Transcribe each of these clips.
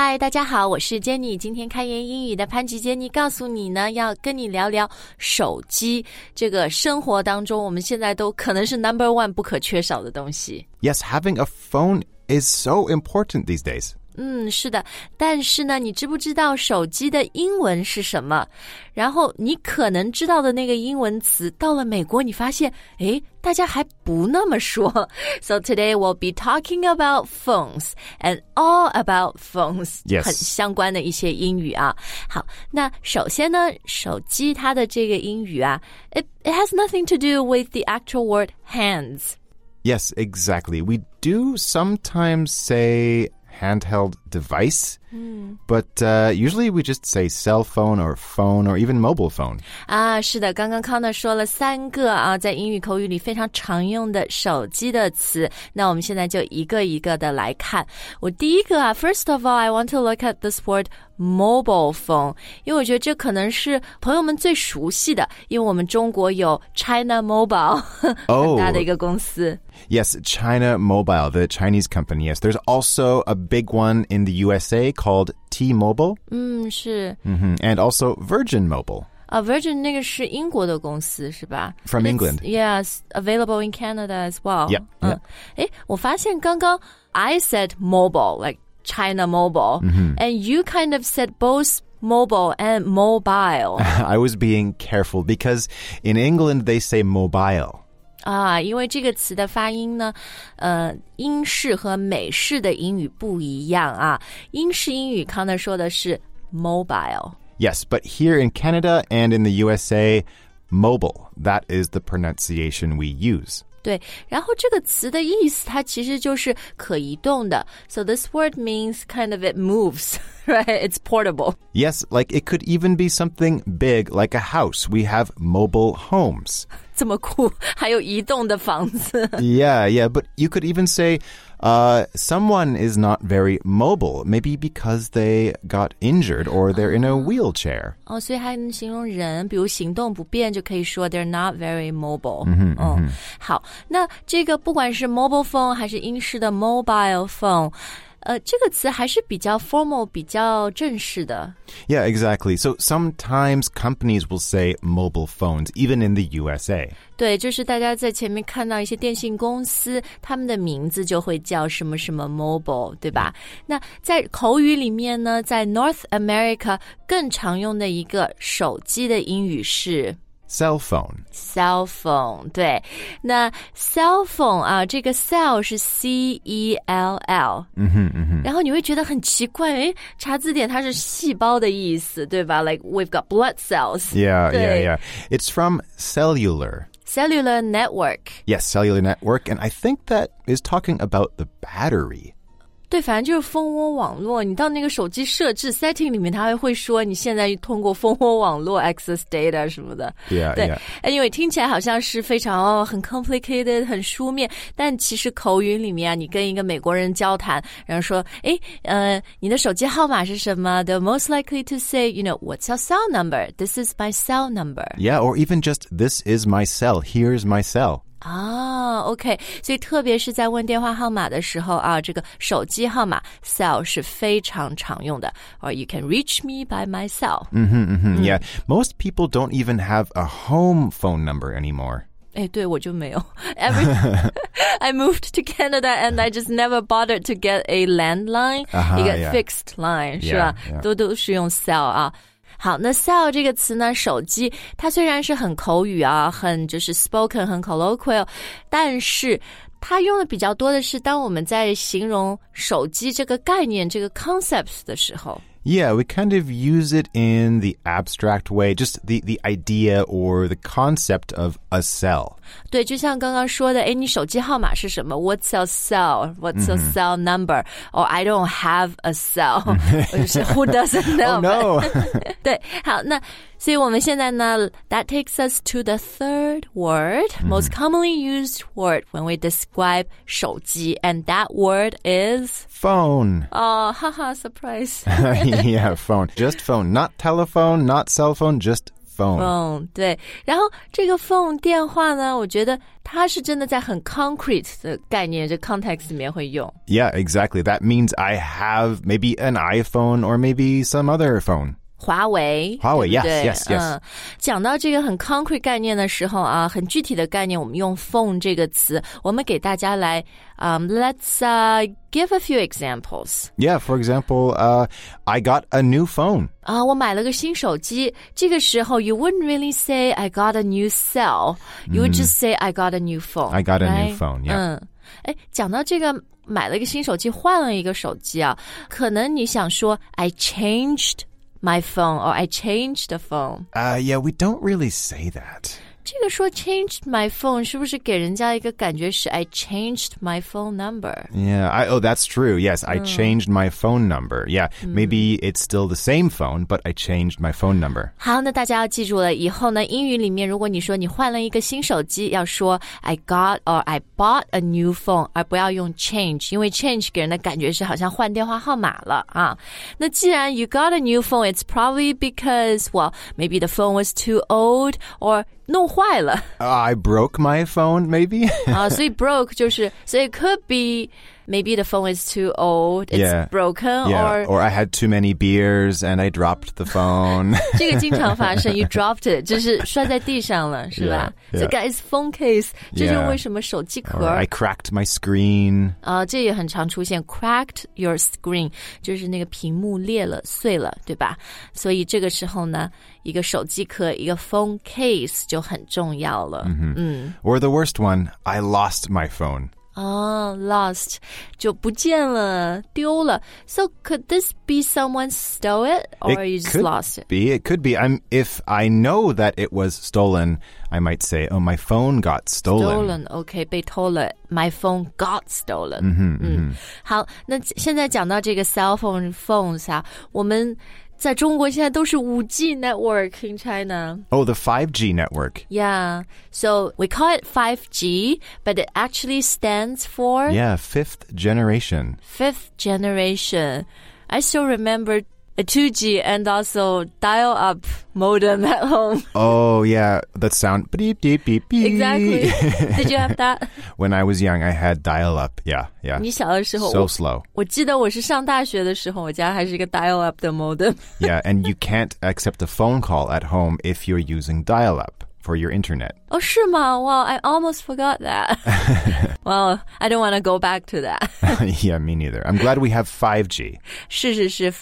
嗨，大家好，我是 Jenny。今天开言英语的潘吉 Jenny 告诉你呢，要跟你聊聊手机。这个生活当中，我们现在都可能是 number one 不可缺少的东西。 Yes, having a phone is so important these days. 是的，但是呢，你知不知道手机的英文是什么？然后你可能知道的那个英文词，到了美国你发现，大家还不那么说。So today we'll be talking about phones and all about phones. Yes. 很相关的一些英语啊。好，那首先呢，手机它的这个英语啊 it has nothing to do with the actual word hands.Yes, exactly. We do sometimes say handheld device, but usually we just say cell phone or phone or even mobile phone. 是的，刚刚康呢说了3个在英语口语里非常常用的手机的词，那我们现在就一个一个的来看。我第一个first of all, I want to look at this word mobile phone, 因为我觉得这可能是朋友们最熟悉的，因为我们中国有 China Mobile 很大的一个公司。 Yes, China Mobile, the Chinese company. Yes, there's also a big one in the USA called T-Mobile. 是。 And also Virgin Mobile. Virgin 那个是英国的公司是吧？ From England. Yes, available in Canada as well. Yeah. 我发现刚刚 I said mobile, like China Mobile, and you kind of said both mobile and mobile. I was being careful because in England they say mobile. 因为这个词的发音呢，英式和美式的英语不一样啊。英式英语康德说的是 mobile。Yes, but here in Canada and in the USA, mobile, that is the pronunciation we use. 对，然后这个词的意思它其实就是可移动的。So this word means kind of it moves, right? It's portable. Yes, like it could even be something big like a house. We have mobile homes. 这么酷，还有移动的房子。 Yeah, but you could even say someone is not very mobile, maybe because they got injured or they're in a wheelchair. 所以还能形容人，比如行动不便就可以说 they're not very mobile. 好，那这个不管是 mobile phone 还是英式的 mobile phone，这个词还是比较 formal 比较正式的。 Yeah, exactly. So sometimes companies will say mobile phones, even in the USA. 对，就是大家在前面看到一些电信公司，他们的名字就会叫什么什么 mobile， 对吧？那在口语里面呢，在 North America 更常用的一个手机的英语是 Cell phone. 对，那 cell phone 这个 cell 是 C-E-L-L。然后你会觉得很奇怪，查字典它是细胞的意思，对吧？ Like we've got blood cells. Yeah. It's from cellular network. Yes, cellular network. And I think that is talking about the battery. 对，反正就是蜂窝网络，你到那个手机设置 setting 里面，它还会说你现在通过蜂窝网络 access data 什么的。 Yeah, 对，因为听起来好像是非常很 complicated 很书面，但其实口语里面你跟一个美国人交谈，然后说你的手机号码是什么？ They're most likely to say, what's your cell number? This is my cell number. Yeah, or even just this is my cell. Here's my cell. OK， 所以特别是在问电话号码的时候这个手机号码 cell 是非常常用的 or you can reach me by my cell. Yeah, most people don't even have a home phone number anymore. 对，我就没有。I moved to Canada and I just never bothered to get a landline, 一个 fixed line, 是吧？都是用 cell 好，那 cell 这个词呢，手机它虽然是很口语很就是 spoken 很 colloquial， 但是它用的比较多的是当我们在形容手机这个概念这个 concept 的时候。 Yeah, we kind of use it in the abstract way, just the idea or the concept of a cell. 对，就像刚刚说的，你手机号码是什么 ？What's your cell? What's your cell number? Or I don't have a cell. Who doesn't know? Oh no! 对，好，那所以我们现在呢 that takes us to the third word, most commonly used word when we describe 手机, and that word is phone. Oh, haha, surprise. Yeah, phone. Just phone. Not telephone, not cell phone, just phone. 对，然后这个 phone 电话呢，我觉得它是真的在很 concrete 的概念，这 context 里面会用。 Yeah, exactly. That means I have maybe an iPhone or maybe some other phone. 华为 yes. 讲到这个很 concrete 概念的时候啊，很具体的概念，我们用 phone 这个词，我们给大家来let's give a few examples. Yeah, for example, I got a new phone. 我买了个新手机，这个时候 you wouldn't really say I got a new cell. You would just say I got a new phone. I got a right? new phone, yeah. 讲到这个买了一个新手机，换了一个手机啊，可能你想说 I changed my phone or I changed the phone. Yeah, we don't really say that. 这个说 changed my phone 是不是给人家一个感觉是 I changed my phone number? Yeah, that's true. Yes, I changed my phone number. Yeah, maybe it's still the same phone, but I changed my phone number. 好，那大家要记住了，以后呢，英语里面如果你说你换了一个新手机，要说 I got or I bought a new phone, 而不要用 change, 因为 change 给人的感觉是好像换电话号码了啊。那既然 you got a new phone, it's probably because, well, maybe the phone was too old or弄坏了。 I broke my phone, maybe? 所以 broke 就是，所以 could be maybe the phone is too old, it's broken, or I had too many beers and I dropped the phone. 这个经常发生 you dropped it, 就是摔在地上了，是吧？ Yeah. So guys, phone case, 这就是为什么手机壳 I cracked my screen. 这也很常出现 cracked your screen, 就是那个屏幕裂了碎了，对吧？所以这个时候呢，一个手机壳，一个 phone case 就很重要了。 Or the worst one, I lost my phone. Lost 就不见了，丢了。So could this be someone stole it or you just lost it? It could be. If I know that it was stolen, I might say, oh, my phone got stolen. OK, 被偷了。My phone got stolen. 好，那现在讲到这个 cell phones 啊，我们在中国现在都是 5G network in China. Oh, the 5G network. Yeah. So we call it 5G, but it actually stands for? Yeah, fifth generation. Fifth generation. I still remember a 2G and also dial-up modem at home. Oh, yeah. That sound beep, beep, beep, beep. Exactly. Did you have that? When I was young, I had dial-up. Yeah. 你小的时候 So slow. 我记得我是上大学的时候，我家还是一个 dial-up 的 modem. Yeah, and you can't accept a phone call at home if you're using dial-up for your internet. 是吗? Wow, I almost forgot that. Well, I don't want to go back to that. Yeah, me neither. I'm glad we have 5G. 是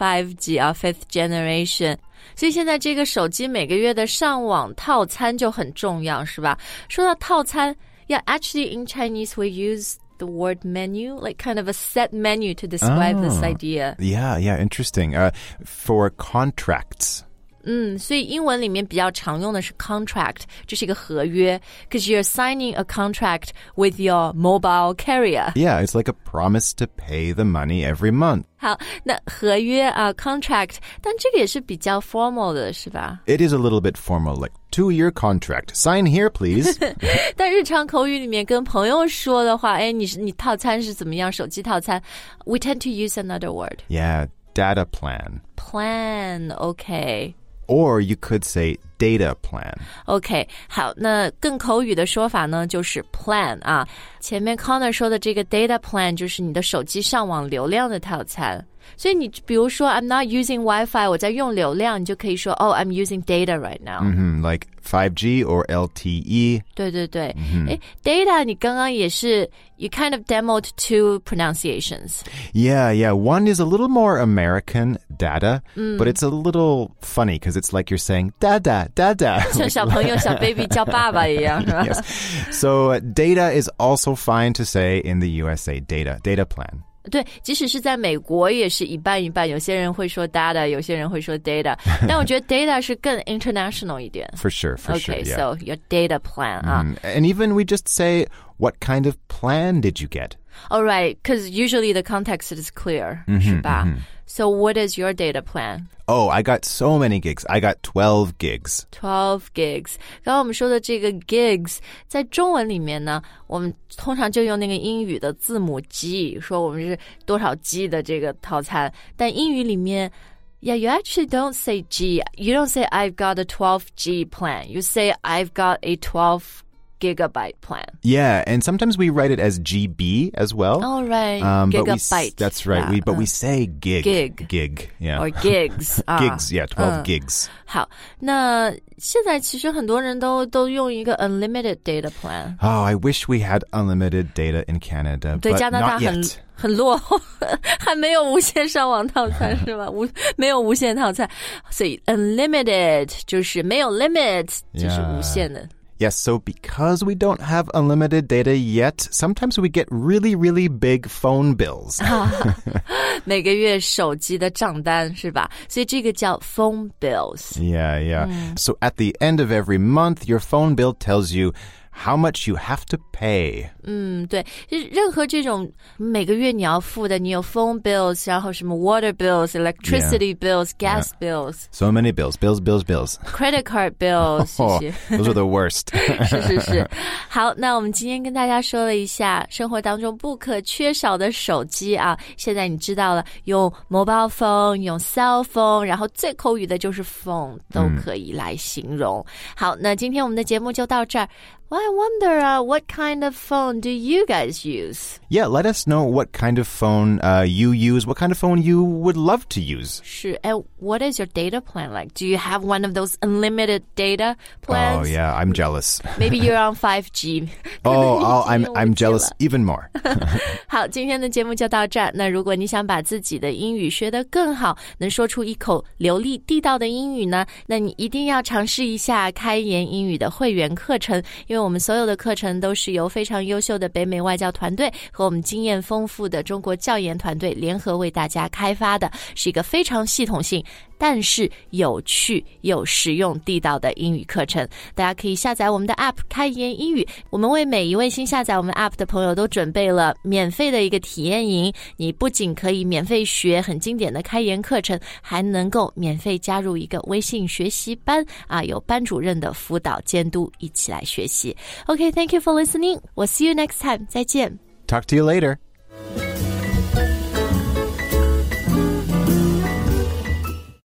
5G 啊 ，fifth generation. 所以现在这个手机每个月的上网套餐就很重要，是吧？说到套餐 yeah, actually in Chinese we use the word menu, like kind of a set menu to describe this idea. Yeah, interesting. For contracts. 所以英文里面比较常用的是 contract, 这是一个合约 because you're signing a contract with your mobile carrier. Yeah, it's like a promise to pay the money every month. 好，那合约啊 contract, 但这个也是比较 formal 的，是吧？ It is a little bit formal, like 2-year contract. Sign here, please. 但日常口语里面跟朋友说的话，你套餐是怎么样？手机套餐 we tend to use another word. Yeah, data plan. Plan, okay. Or you could say data plan. OK, 好，那更口语的说法呢，就是 plan 啊。前面 Connor 说的这个 data plan 就是你的手机上网流量的套餐。所以你比如说 I'm not using Wi-Fi, 我在用流量，你就可以说 Oh, I'm using data right now. Like 5G or LTE. 对。data 你刚刚也是 you kind of demoed two pronunciations. Yeah. One is a little more American, data, but it's a little funny because it's like you're saying dada. 像小朋友小 baby 叫爸爸一样，是吧？ Yes. So data is also fine to say in the USA, data plan. 对，即使是在美国也是一半一半，有些人会说 data, 有些人会说 data. 但我觉得 data 是更 international 一点。 For sure, Okay, yeah. so your data plan 啊。 And even we just say, what kind of plan did you get? All right, because usually the context is clear, 是吧？So what is your data plan? Oh, I got so many gigs. I got 12 gigs. 12 gigs. 刚刚我们说的这个 gigs 在中文里面呢，我们通常就用那个英语的字母 G 说我们是多少 G 的这个套餐，但英语里面 Yeah, you actually don't say G. You don't say I've got a 12G plan. You say I've got a 12 gigabyte plan. Yeah, and sometimes we write it as GB as well. Oh, right. Gigabyte. That's right. But we say gig. Gig. Yeah. Or gigs. Gigs, yeah, 12 gigs. 好，那现在其实很多人都用一个 unlimited data plan. Oh, I wish we had unlimited data in Canada, 对， but 加拿大 not yet. 很落后，还没有无线上网套餐是吧？没有无线套餐，所以 unlimited 就是没有 limit 就是无限的。 Yes, so because we don't have unlimited data yet, sometimes we get really, really big phone bills. 每个月手机的账单是吧？所以这个叫 phone bills. Yeah. So at the end of every month, your phone bill tells you how much you have to pay. 对，任何这种每个月你要付的，你有 phone bills， 然后什么 water bills, electricity bills, gas bills. So many bills. Credit card bills. Those are the worst. 是。好，那我们今天跟大家说了一下生活当中不可缺少的手机啊，现在你知道了，用 mobile phone, 用 cell phone, 然后最口语的就是 phone 都可以来形容。好，那今天我们的节目就到这儿。Well, I wonder what kind of phone do you guys use? Yeah, let us know what kind of phone you use, what kind of phone you would love to use. 是 and what is your data plan like? Do you have one of those unlimited data plans? Oh, yeah, I'm jealous. Maybe you're on 5G. I'm jealous even more. 好，今天的节目就到这儿。那如果你想把自己的英语学得更好，能说出一口流利地道的英语呢，那你一定要尝试一下开言英语的会员课程，因为我们所有的课程都是由非常优秀的北美外教团队和我们经验丰富的中国教研团队联合为大家开发的，是一个非常系统性但是有趣又实用地道的英语课程。大家可以下载我们的 App 开言英语，我们为每一位新下载我们 App 的朋友都准备了免费的一个体验营，你不仅可以免费学很经典的开言课程，还能够免费加入一个微信学习班啊，有班主任的辅导监督，一起来学习。Okay, thank you for listening. We'll see you next time. 再见。 Talk to you later.